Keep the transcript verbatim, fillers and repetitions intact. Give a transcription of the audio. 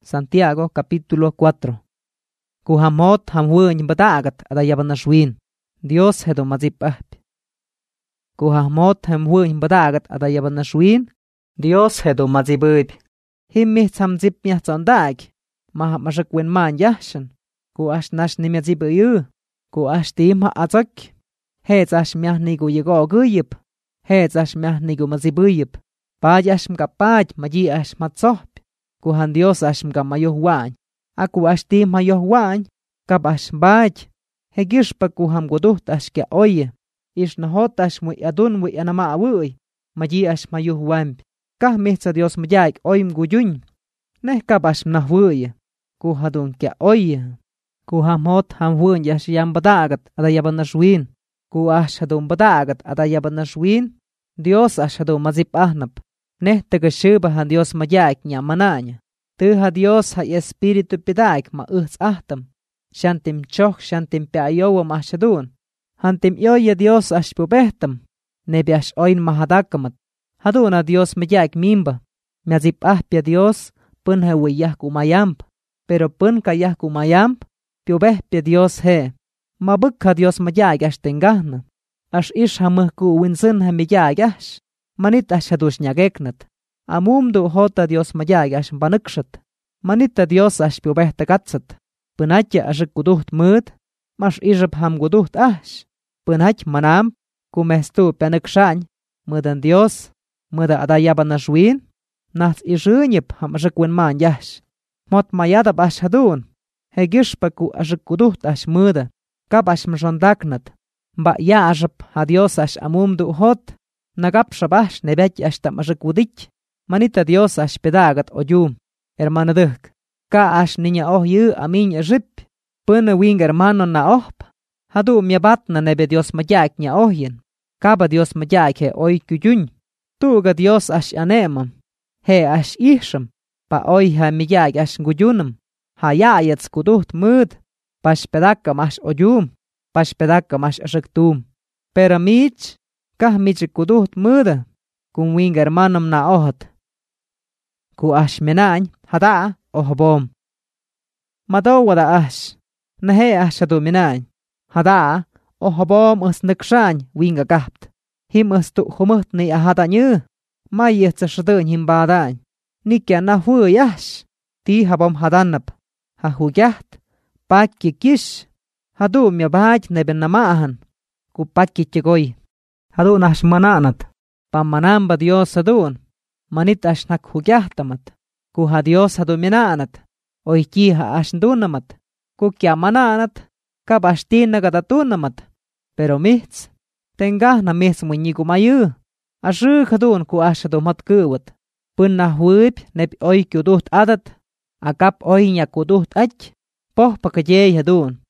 Santiago capítulo cuatro. Ku hamot hamwuñ badagat adayabanaşwin. Dios hedo mazipahpi. Ku hamot hamwuñ badagat adayabanaşwin. Dios hedo mazibuyb. Himmi tsamzip miahtzondag. Maha mashakwin man yahshan. Ku ash nash nimyazibuyu. Ku ash tim ha atzak. Hetz ash miah nigu yigo guyib. Hetz ash miah nigu mazibuyib. Paj ash mga paj maji ash matzohp. Kuhan Dios ash mga mayohwañ. Aku ash tim mayohwañ. Kab ash baj. Hegishpa kuham guduht ash kia oye. Ish nahot ash muy adun muy anama awuy. Maji ash mayohwañ. Kah mihtza Dios mayaik oym guyuñ. Neh kab ash mnahwuy. Kuhadun kia oye. Kuham hot ham wuñ ash yam badagat adayabanashwin. Ku ash hadun badagat adayabanashwin. Dios ash hadun mazip ahnap. Neh tegashuba han Dios mayaik nya manaña. Tu ha Dios ha espiritu pidaik ma uhts ahtam. Shantim choch shantim peayowa mahshadun. Hantim yoya Dios ash pubehtam. Nebi ash oin mahadakamat. Haduna Dios mayaik mimba. Miazip ahpia Dios pun ha wiyah kumayamp. Pero pun kayah kumayamp. Piubehpia Dios he. Mabuk ha Dios mayaik ash tengahna. Ash ish ha muhku winsin ha miyaik ash. Manit ash hadush nyageknat. Amumdu hota Dios mayaik ash banukshat. Manita Dios ash piubehta katsat. Punatya ash kuduht mud. Mash ishab ham kuduht ash. Punach manam. Kumestu penukshañ. Mudan Dios. Muda adayabanashwin. Nats ishunyip ham ash kwin man yash. Mot mayadab ash hadun. Hegishpa ku ash kuduht ash muda. Kab ash mshondaknat. Ba ya ashab ha Dios ash amumdu hot. Nagap shabash nebet ash tam ash kudich. Manita Dios ash pedagat oyum. Hermano duk. Ka ash niña oh yu amin rip. Puna wing hermano na ohp. Hadu miabat na nebe Dios mayak nya ohyen. Kaba Dios mayak he oy kuyuñ. Tuga Dios ash anemam. He ash isham. Pa oy ha miyak ash guyunam. Ha yaayats kuduht mud. Pash pedakam ash oyum. Pash pedakam ash ashaktum. Pero mich. Kah mich kuduht muda. Kun wing hermanam na ohat. Ku ash menañ. Hada ohbom. Madaw wada ash. Nahe ash hadu menañ. Hada ohbom us nakshañ winga gapt. Him us tu humut ni ahada nyu. Mayet sa shadun him badañ. Nikya na hu yash. Ti habom hadanap. Ha huyaht. Pakki kish. Hadu mya baj neben namaahan. Ku pakki chigoy. Hadu nash mananat. Pamanamba Dios hadun. Manit ash nak hugyahtamat. Ku ha Dios hadu minanat. Oy ki ha ash dunamat. Ku kya mananat. Kab ash tinagatadunamat. Pero mihts. Tengah na mihts munyiku mayu. Ashu hadun ku ash hadu matkuwat. Pun na huip neb oy kuduht adat. Akap oy nya kuduht ach. Poh pakajay hadun.